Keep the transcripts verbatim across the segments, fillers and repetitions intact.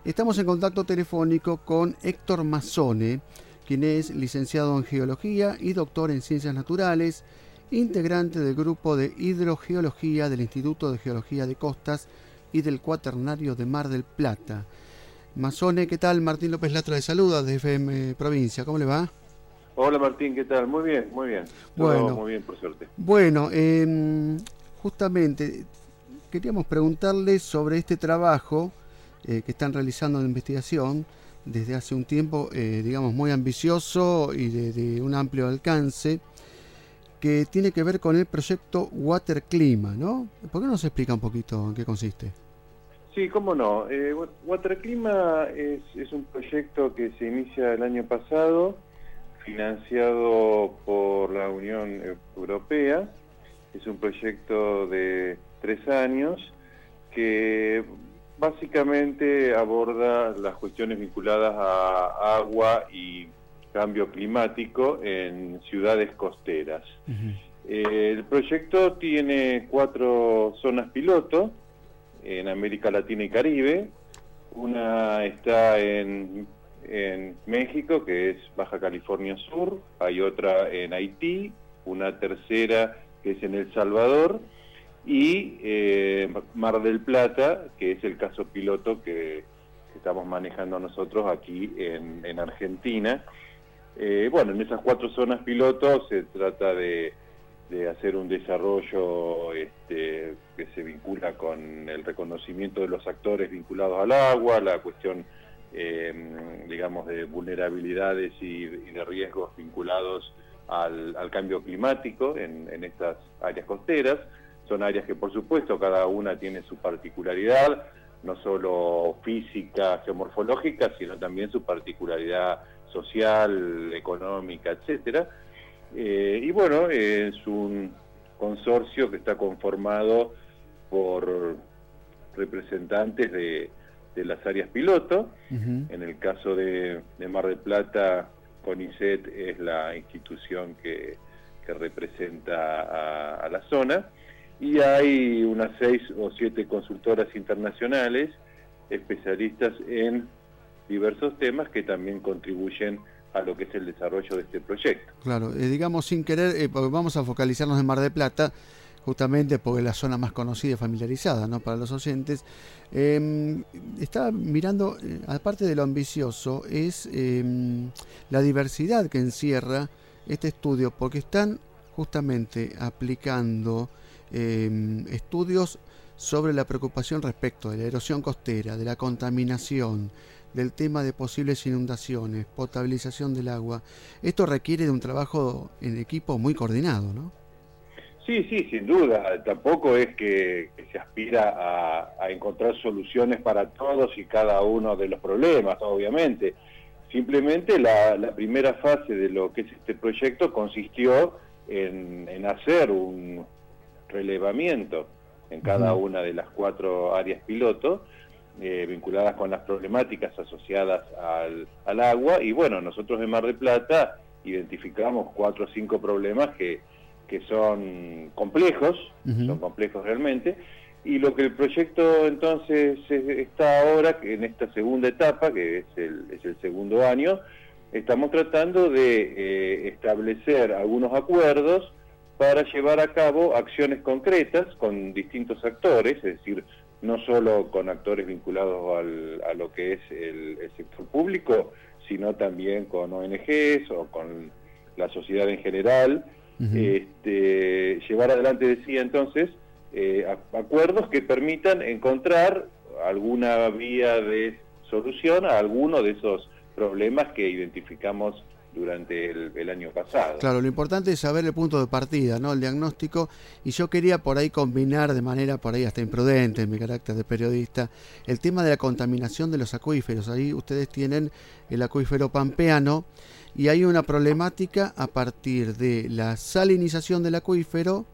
Estamos en contacto telefónico con Héctor Mazzone, quien es licenciado en Geología y doctor en Ciencias Naturales, integrante del grupo de Hidrogeología del Instituto de Geología de Costas y del Cuaternario de Mar del Plata. Mazzone, ¿qué tal? Martín López Latra de saluda de F M Provincia, ¿cómo le va? Hola Martín, ¿qué tal? Muy bien, muy bien. Todo bueno, muy bien, por suerte. Bueno, eh, justamente queríamos preguntarle sobre este trabajo eh, que están realizando en investigación desde hace un tiempo, eh, digamos, muy ambicioso y de, de un amplio alcance, que tiene que ver con el proyecto WaterClima, ¿no? ¿Por qué no se explica un poquito en qué consiste? Sí, cómo no. Eh, WaterClima es, es un proyecto que se inicia el año pasado, financiado por la Unión Europea. Es un proyecto de tres años que básicamente aborda las cuestiones vinculadas a agua y cambio climático en ciudades costeras. Uh-huh. eh, el proyecto tiene cuatro zonas piloto en América Latina y Caribe. Una está en, en México, que es Baja California Sur, hay otra en Haití, una tercera que es en El Salvador, y eh, Mar del Plata, que es el caso piloto que, que estamos manejando nosotros aquí en, en Argentina. Eh, bueno, en esas cuatro zonas piloto se trata de, de hacer un desarrollo este, que se vincula con el reconocimiento de los actores vinculados al agua, la cuestión, eh, digamos, de vulnerabilidades y, y de riesgos vinculados al, al cambio climático en, en estas áreas costeras. Son áreas que, por supuesto, cada una tiene su particularidad, no solo física, geomorfológica, sino también su particularidad social, económica, etcétera. Eh, y bueno, eh, es un consorcio que está conformado por representantes de, de las áreas piloto. Uh-huh. En el caso de, de Mar del Plata, CONICET es la institución que, que representa a, a la zona. Y hay unas seis o siete consultoras internacionales, especialistas en diversos temas que también contribuyen a lo que es el desarrollo de este proyecto. Claro, eh, digamos sin querer, eh, porque vamos a focalizarnos en Mar del Plata, justamente porque es la zona más conocida y familiarizada, ¿no?, para los oyentes. Eh, estaba mirando, eh, aparte de lo ambicioso, es eh, la diversidad que encierra este estudio, porque están justamente aplicando Eh, estudios sobre la preocupación respecto de la erosión costera, de la contaminación, del tema de posibles inundaciones, potabilización del agua. Esto requiere de un trabajo en equipo muy coordinado, ¿no? Sí, sí, sin duda. Tampoco es que, que se aspira a, a encontrar soluciones para todos y cada uno de los problemas, obviamente. Simplemente la, la primera fase de lo que es este proyecto consistió en, en hacer un relevamiento en cada uh-huh. una de las cuatro áreas piloto eh, vinculadas con las problemáticas asociadas al, al agua. Y bueno, nosotros en Mar del Plata identificamos cuatro o cinco problemas que, que son complejos, uh-huh. son complejos realmente, y lo que el proyecto entonces está ahora, que en esta segunda etapa, que es el, es el segundo año, estamos tratando de eh, establecer algunos acuerdos para llevar a cabo acciones concretas con distintos actores, es decir, no solo con actores vinculados al, a lo que es el, el sector público, sino también con O N Ges o con la sociedad en general. Uh-huh. este, llevar adelante, decía entonces, eh, a, acuerdos que permitan encontrar alguna vía de solución a alguno de esos problemas que identificamos durante el, el año pasado. Claro, lo importante es saber el punto de partida, ¿no?, el diagnóstico, y yo quería por ahí combinar de manera por ahí hasta imprudente en mi carácter de periodista el tema de la contaminación de los acuíferos. Ahí ustedes tienen el acuífero pampeano y hay una problemática a partir de la salinización del acuífero,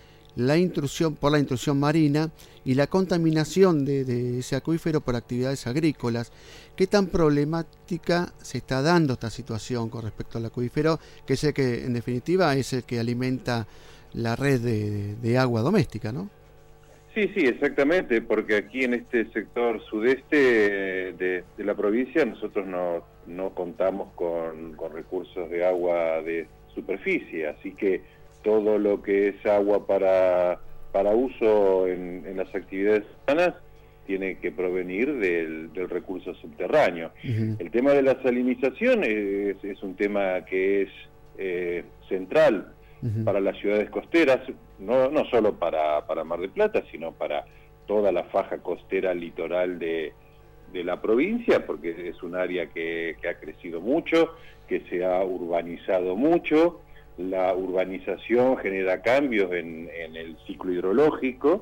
la intrusión por la intrusión marina y la contaminación de, de ese acuífero por actividades agrícolas. ¿Qué tan problemática se está dando esta situación con respecto al acuífero, que sé que en definitiva es el que alimenta la red de, de agua doméstica, ¿no? Sí, sí, exactamente, porque aquí en este sector sudeste de, de la provincia nosotros no, no contamos con, con recursos de agua de superficie, así que todo lo que es agua para, para uso en, en las actividades humanas tiene que provenir del, del recurso subterráneo. Uh-huh. El tema de la salinización es, es un tema que es eh, central uh-huh. para las ciudades costeras, no, no solo para, para Mar del Plata, sino para toda la faja costera litoral de, de la provincia, porque es un área que, que ha crecido mucho, que se ha urbanizado mucho. La urbanización genera cambios en, en el ciclo hidrológico,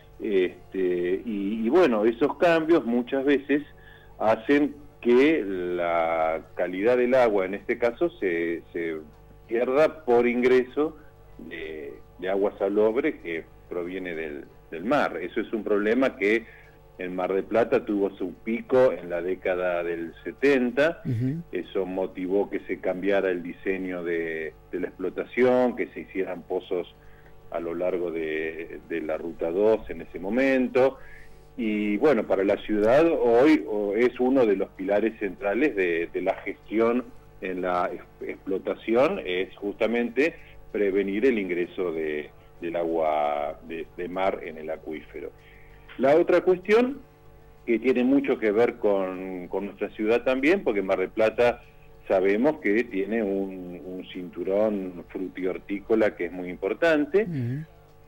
este, y, y bueno, esos cambios muchas veces hacen que la calidad del agua, en este caso, se, se pierda por ingreso de, de agua salobre que proviene del, del mar. Eso es un problema que en Mar del Plata tuvo su pico en la década del setenta, uh-huh. Eso motivó que se cambiara el diseño de, de la explotación, que se hicieran pozos a lo largo de, de la Ruta dos en ese momento, y bueno, para la ciudad hoy es uno de los pilares centrales de, de la gestión en la explotación, es justamente prevenir el ingreso de, del agua de, de mar en el acuífero. La otra cuestión, que tiene mucho que ver con, con nuestra ciudad también, porque Mar del Plata sabemos que tiene un, un cinturón frutihortícola que es muy importante, uh-huh.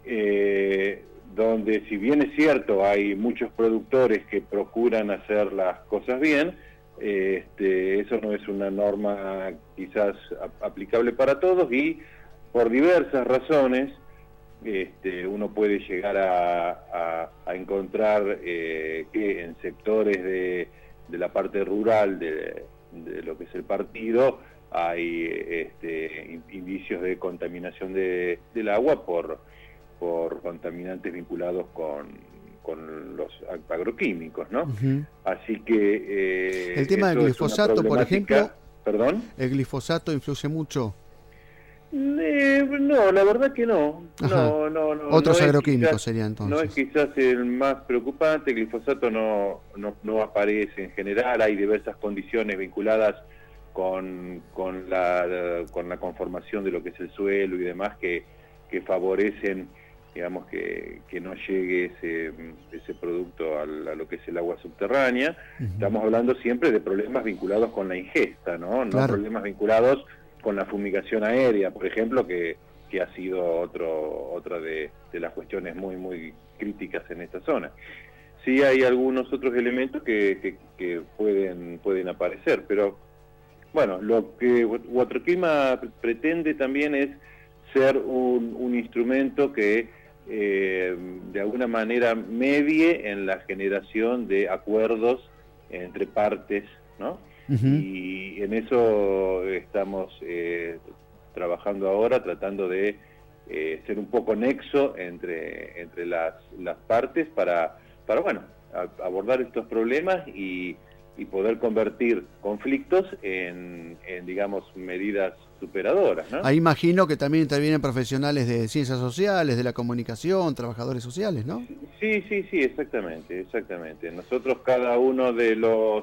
eh, donde si bien es cierto hay muchos productores que procuran hacer las cosas bien, eh, este, eso no es una norma quizás a, aplicable para todos, y por diversas razones Este, uno puede llegar a, a, a encontrar eh, que en sectores de, de la parte rural de, de lo que es el partido hay este, indicios de contaminación de, del agua por, por contaminantes vinculados con, con los agroquímicos, ¿no? Uh-huh. Así que... Eh, el tema del glifosato, por ejemplo... ¿Perdón? ¿El glifosato influye mucho? Eh, no, la verdad que no. no, no, no Otros no agroquímicos quizás, serían entonces. No es quizás el más preocupante, el glifosato no, no, no aparece en general, hay diversas condiciones vinculadas con, con, la, con la conformación de lo que es el suelo y demás que, que favorecen, digamos, que, que no llegue ese, ese producto al, a lo que es el agua subterránea. Uh-huh. Estamos hablando siempre de problemas vinculados con la ingesta, ¿no? No claro. Problemas vinculados con la fumigación aérea, por ejemplo, que, que ha sido otro, otra de, de las cuestiones muy, muy críticas en esta zona. Sí hay algunos otros elementos que, que, que pueden, pueden aparecer, pero bueno, lo que Waterclima pretende también es ser un, un instrumento que eh, de alguna manera medie en la generación de acuerdos entre partes, ¿no? Uh-huh. Y en eso estamos eh, trabajando ahora, tratando de eh, ser un poco nexo entre, entre las, las partes para, para bueno, a, abordar estos problemas y, y poder convertir conflictos en, en, digamos, medidas superadoras, ¿no? Ahí imagino que también intervienen profesionales de ciencias sociales, de la comunicación, trabajadores sociales, ¿no? Sí, sí, sí, exactamente, exactamente. Nosotros cada uno de los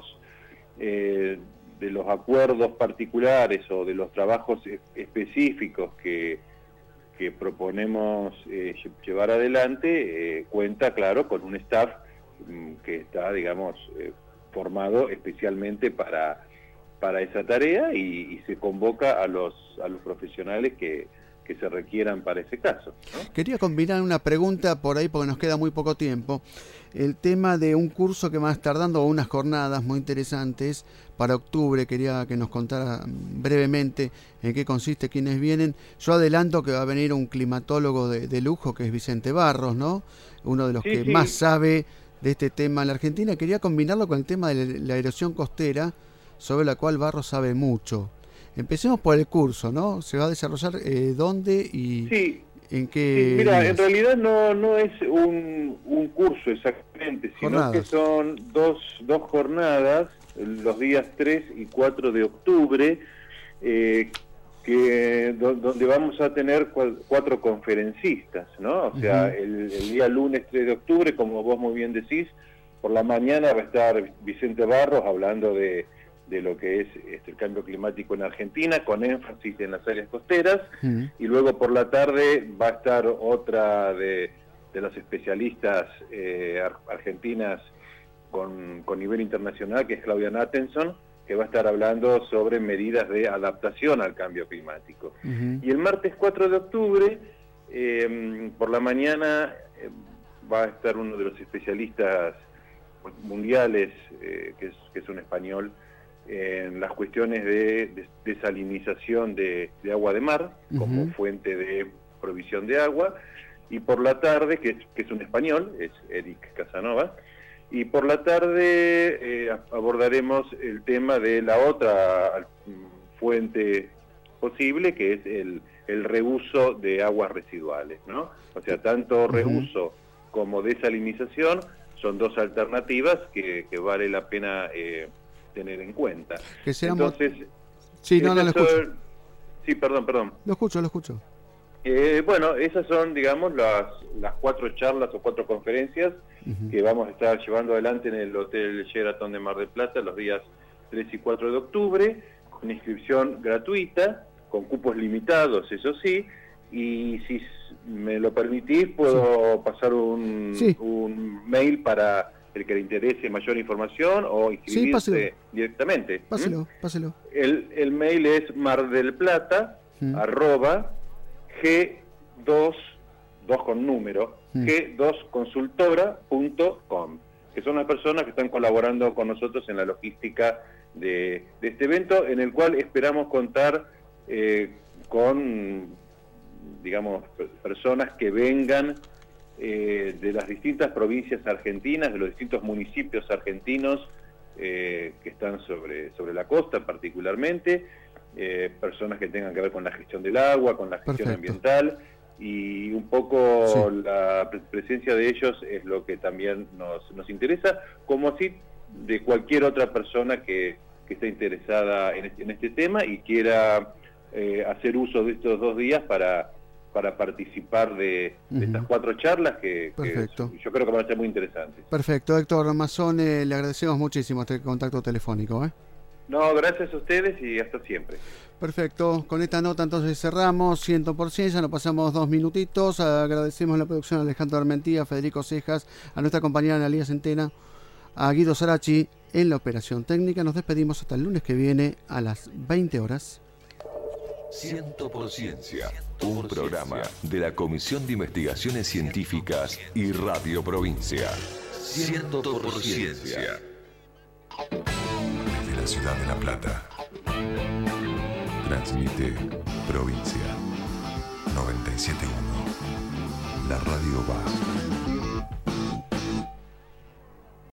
Eh, de los acuerdos particulares o de los trabajos e- específicos que, que proponemos eh, llevar adelante, eh, cuenta, claro, con un staff mm, que está, digamos, eh, formado especialmente para, para esa tarea y, y se convoca a los, a los profesionales que, que se requieran para ese caso, ¿no? Quería combinar una pregunta por ahí porque nos queda muy poco tiempo. El tema de un curso que va a estar dando, unas jornadas muy interesantes para octubre, quería que nos contara brevemente en qué consiste, quiénes vienen. Yo adelanto que va a venir un climatólogo de, de lujo, que es Vicente Barros, ¿no? Uno de los sí, que sí. más sabe de este tema en la Argentina. Quería combinarlo con el tema de la erosión costera, sobre la cual Barros sabe mucho. Empecemos por el curso, ¿no? Se va a desarrollar eh, dónde y... Sí. ¿En qué sí, mira, días? En realidad no, no es un, un curso exactamente, sino jornadas. que son dos, dos jornadas, los días tres y cuatro de octubre, eh, que do, donde vamos a tener cua, cuatro conferencistas, ¿no? O sea, uh-huh. el, el día lunes tres de octubre, como vos muy bien decís, por la mañana va a estar Vicente Barros hablando de, de lo que es este, el cambio climático en Argentina, con énfasis en las áreas costeras, uh-huh. y luego por la tarde va a estar otra de, de las especialistas eh, ar, argentinas con, con nivel internacional, que es Claudia Nattenson, que va a estar hablando sobre medidas de adaptación al cambio climático. Uh-huh. Y el martes cuatro de octubre, eh, por la mañana, eh, va a estar uno de los especialistas mundiales, eh, que, es, que es un español, eh, en las cuestiones de, de desalinización de, de agua de mar, uh-huh. como fuente de provisión de agua, y por la tarde, que es, que es un español, es Eric Casanova, y por la tarde eh, abordaremos el tema de la otra fuente posible, que es el, el reuso de aguas residuales, ¿no? O sea, tanto reuso uh-huh. como desalinización son dos alternativas que, que vale la pena eh, tener en cuenta. Que seamos... Entonces, sí, no, no lo escucho. Sí, perdón, perdón. Lo escucho, lo escucho. Eh, bueno, esas son, digamos, las, las cuatro charlas o cuatro conferencias uh-huh. que vamos a estar llevando adelante en el Hotel Sheraton de Mar del Plata los días tres y cuatro de octubre, con inscripción gratuita, con cupos limitados, eso sí, y si me lo permitís, puedo sí. pasar un, sí. un mail para el que le interese mayor información o inscribirse sí, directamente. Páselo, ¿Mm? páselo. El, el mail es mardelplata, ¿Mm? arroba, G dos, dos con número, mm. G dos consultora punto com, que son las personas que están colaborando con nosotros en la logística de, de este evento, en el cual esperamos contar eh, con, digamos, personas que vengan eh, de las distintas provincias argentinas, de los distintos municipios argentinos eh, que están sobre, sobre la costa particularmente, Eh, personas que tengan que ver con la gestión del agua, con la gestión Perfecto. ambiental, y un poco sí. la presencia de ellos es lo que también nos, nos interesa, como así de cualquier otra persona que, que esté interesada en este, en este tema y quiera eh, hacer uso de estos dos días para, para participar de, de uh-huh. estas cuatro charlas que, que yo creo que van a ser muy interesantes. Perfecto, Héctor Mazón, eh, le agradecemos muchísimo este contacto telefónico, ¿eh? No, gracias a ustedes y hasta siempre. Perfecto, con esta nota entonces cerramos cien por ciento, ya nos pasamos dos minutitos, agradecemos la producción a Alejandro Armentía, a Federico Cejas, a nuestra compañera Analía Centena, a Guido Sarachi en la operación técnica. Nos despedimos hasta el lunes que viene a las veinte horas. Ciento por Ciencia, un programa de la Comisión de Investigaciones Científicas y Radio Provincia. Ciento por Ciencia. Desde la ciudad de La Plata, transmite Provincia noventa y siete punto uno. La radio va.